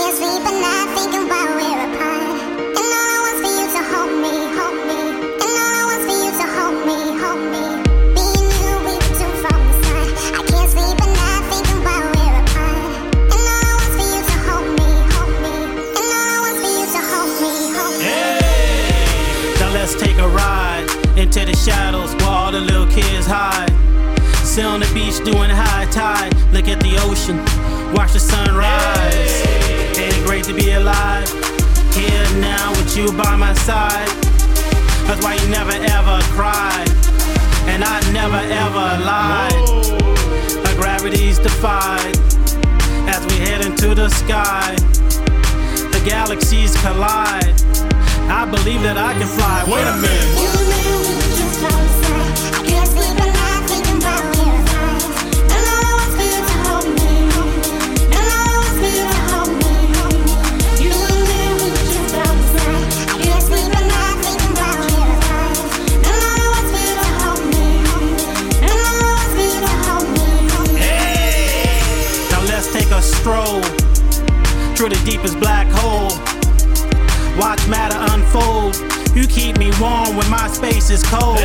can't sleep at night thinking about we're apart. And all I want for you to hold me, hold me. And all I want for you to hold me, hold me. Me and you, we were doomed from the start. I can't sleep at night thinking about we're apart. And all I want for you to hold me, hold me. And all I want for you to hold me, hold me. Hey, now let's take a ride into the shadows where all the little kids hide. Sit on the beach doing high tide. Look at the ocean, watch the sunrise. Ain't it great to be alive? Here now with you by my side. That's why you never ever cried, and I never ever lied. Our gravity's defied as we head into the sky. The galaxies collide. I believe that I can fly. Wait a minute. You and me, we were just from the start. I can't sleep at night thinking about we're apart. And all I want for you to hold me, hold me. And all I want for you to hold me, hold me. You and me, we were just from the start. I can't sleep at night thinking about we're apart. And all I want for you to hold me, hold me. And all I want for you to hold me, hold me. Hey! Now let's take a stroll through the deepest black hole. Watch matter unfold. You keep me warm when my space is cold.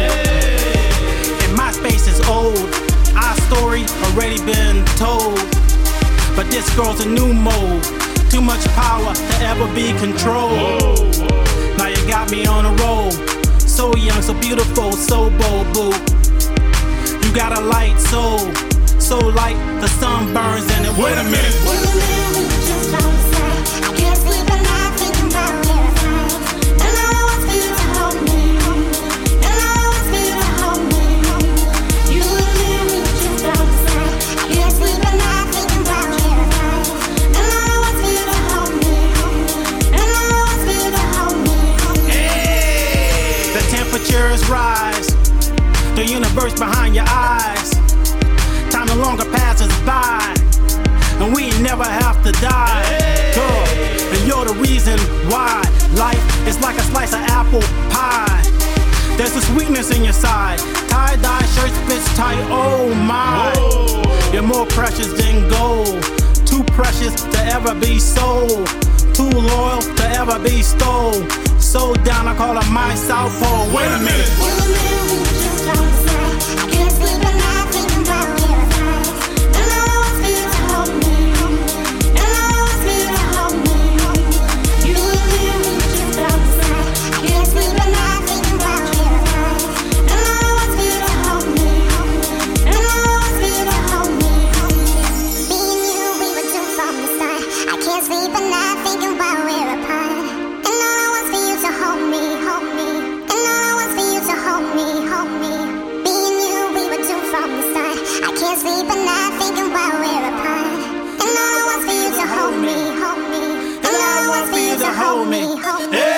And my space is old. Our story already been told. But this girl's a new mode. Too much power to ever be controlled. Now you got me on a roll. So young, so beautiful, so bold, boo. You got a light soul. So light, the sun burns in it. Wait a minute. You and me, we were just from the start. I can't sleep at night thinking about we're apart. And all I want for you to hold me, hold me. And all I want for you to hold me, hold me. You and me, we were just from the start. I can't sleep at night thinking about we're apart. And all I want for you to hold me, hold me. And all I want for you to hold me, hold me. Hey! The temperatures rise. The universe behind your eyes. Time no longer passes by, and we never have to die. Girl, and you're the reason why life is like a slice of apple pie. There's a sweetness in your side. Tie-dye shirts fits tight, oh my. You're more precious than gold. Too precious to ever be sold. Too loyal to ever be stole. So down, I call her my South Pole. Wait a minute. You and me, we were just from the start. I can't sleep at night thinking about we're apart. And all I want for you to hold me, hold me. And all I want for you to hold me, hold me. You and me, we were just from the start. I can't sleep at night thinking about we're apart. And all I want for you to hold me, hold me. And all I want for you to hold me, hold me. Me and you, we were doomed from the start. I can't sleep at night thinking about we're apart. And all I want for you to hold me, hold me. And all I want for you to hold me, hold me. Me and you, we were doomed from the start. I can't sleep at night thinking about we're apart. And all I want for you to hold me, hold me. And all I want for you to hold me, hold me.